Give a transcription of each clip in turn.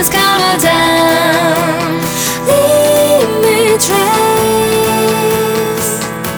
has come down. Leave me trace.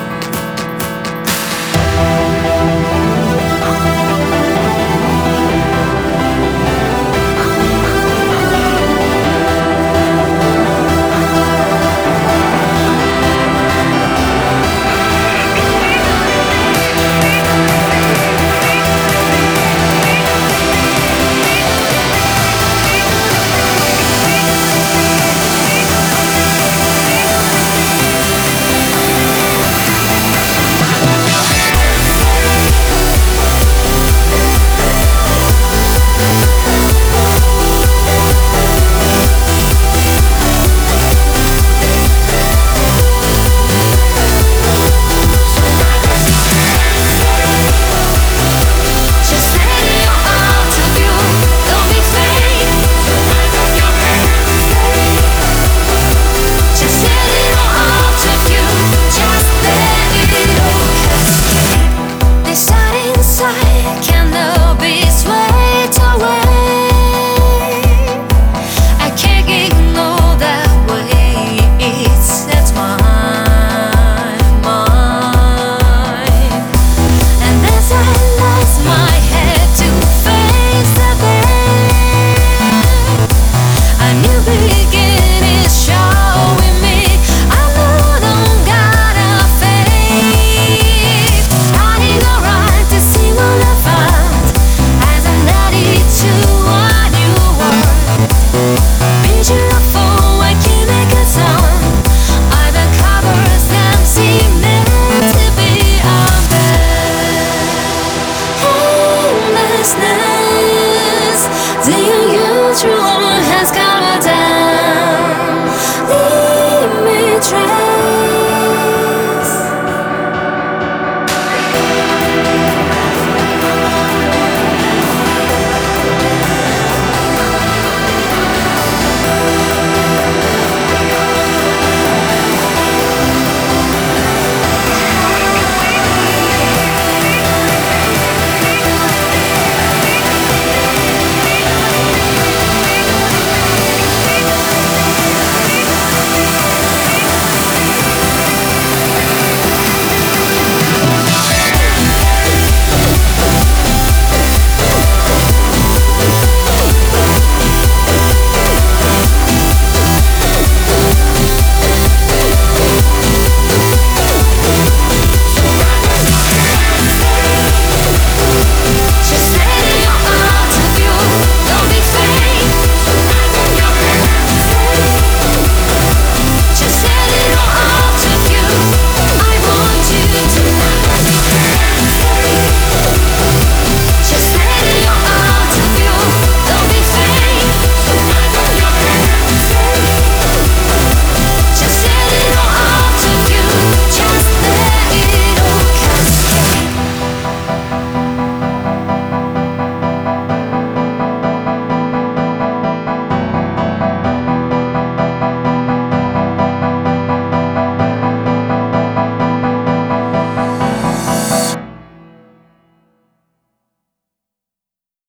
Cannot be swayed away. I can't ignore that way. It sets my mind. And as I raise my head to face the day, a new beginning is showing me I don't gotta fade. Riding around to see what I find as I'm ready to a new world. Vision of full, I can make a sound. Either covers them seem meant to be unveiled. Homelessness, the unusual has come down. Leave me trace.